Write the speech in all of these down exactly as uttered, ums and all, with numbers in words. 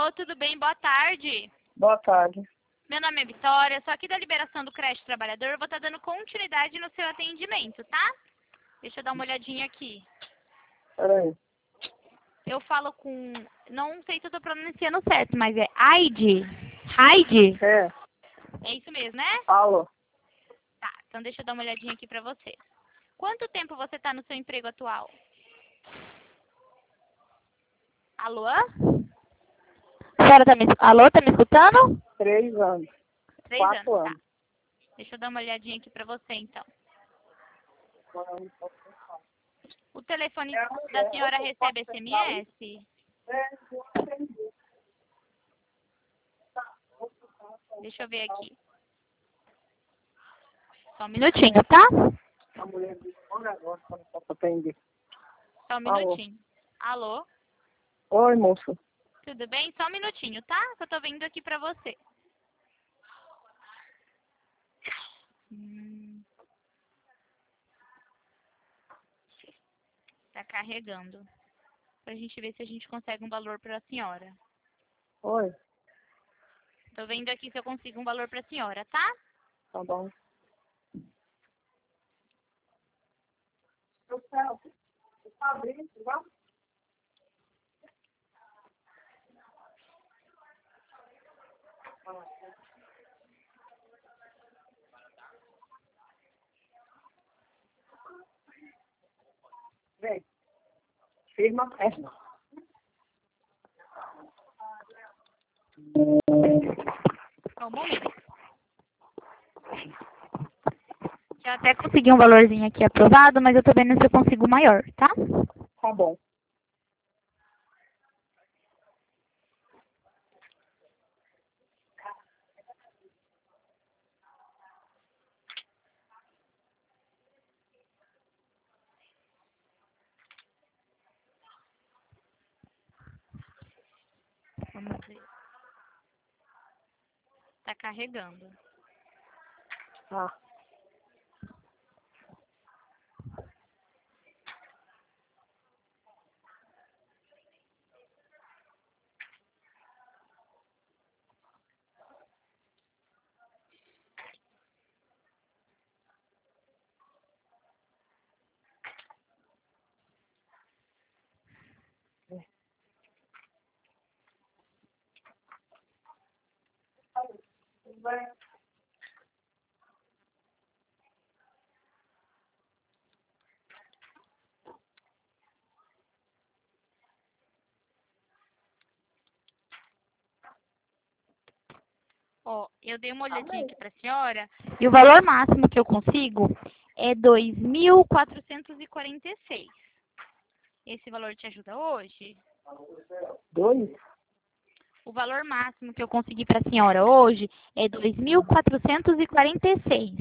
Alô, tudo bem? Boa tarde. Boa tarde. Meu nome é Vitória, sou aqui da Liberação do Crédito Trabalhador. Vou estar dando continuidade no seu atendimento, tá? Deixa eu dar uma olhadinha aqui. Peraí. Eu falo com... Não sei se eu tô pronunciando certo, mas é Aide? Heide? É. É isso mesmo, né? Alô. Tá, então deixa eu dar uma olhadinha aqui pra você. Quanto tempo você tá no seu emprego atual? Alô? A senhora tá me... Alô, tá me escutando? Três anos. Três Quatro anos, tá. anos. Deixa eu dar uma olhadinha aqui pra você, então. O telefone da senhora recebe S M S? Deixa eu ver aqui. Só um minutinho, tá? A mulher disse um negócio que eu não posso atender. Só um minutinho. Alô? Oi, moço. Tudo bem? Só um minutinho, tá? Que eu tô vendo aqui pra você. Hum. Tá carregando. Pra gente ver se a gente consegue um valor pra senhora. Oi. Tô vendo aqui se eu consigo um valor pra senhora, tá? Tá bom. Eu quero. Tá abrindo, vamos? Vem. Firma a perna. Só um momento. Eu até consegui um valorzinho aqui aprovado, mas eu tô vendo se eu consigo maior, tá? Tá bom. Vamos ver. Tá carregando. Tá. Vai. Ó, eu dei uma olhadinha aqui pra senhora e o valor máximo que eu consigo é dois mil quatrocentos e quarenta e seis. Esse valor te ajuda hoje? Dois? O valor máximo que eu consegui pra senhora hoje é dois mil quatrocentos e quarenta e seis.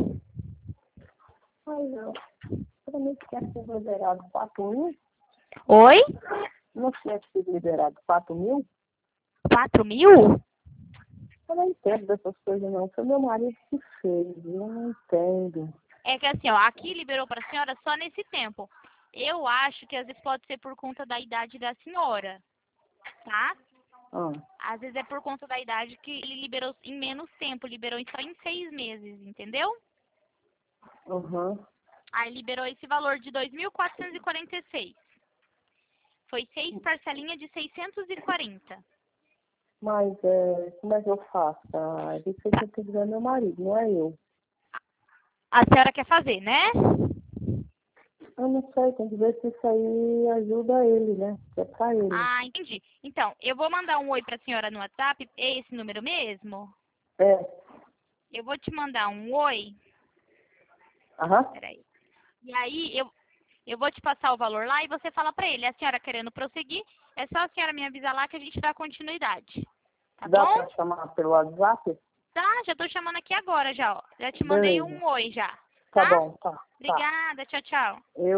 Ai, não. Para mim, quer ser liberado quatro mil? Oi? Não quer ser liberado quatro mil? quatro mil? Eu não entendo dessas coisas, não. Foi meu marido que fez. Eu não entendo. É que assim, ó, aqui liberou pra senhora só nesse tempo. Eu acho que às vezes pode ser por conta da idade da senhora, tá? Ah. Às vezes é por conta da idade que ele liberou em menos tempo, liberou só em seis meses, entendeu? Uhum. Aí liberou esse valor de dois mil quatrocentos e quarenta e seis. Foi seis parcelinhas de seiscentos e quarenta. Mas é, como é que eu faço? Ah, isso aí tem que dizer meu marido, não é eu. A senhora quer fazer, né? Eu não sei, tem que ver se isso aí ajuda ele, né? Que é pra ele. Ah, entendi. Então, eu vou mandar um oi pra senhora no WhatsApp. É esse número mesmo? É. Eu vou te mandar um oi. Aham. Peraí. E aí, eu, eu vou te passar o valor lá e você fala pra ele. A senhora querendo prosseguir, é só a senhora me avisar lá que a gente dá continuidade. Tá Dá bom? pra chamar pelo WhatsApp? Tá, já tô chamando aqui agora já, ó. Já te mandei Beleza. um oi já. Tá Tá? bom, tá. Tá. Obrigada, tchau, tchau. Eu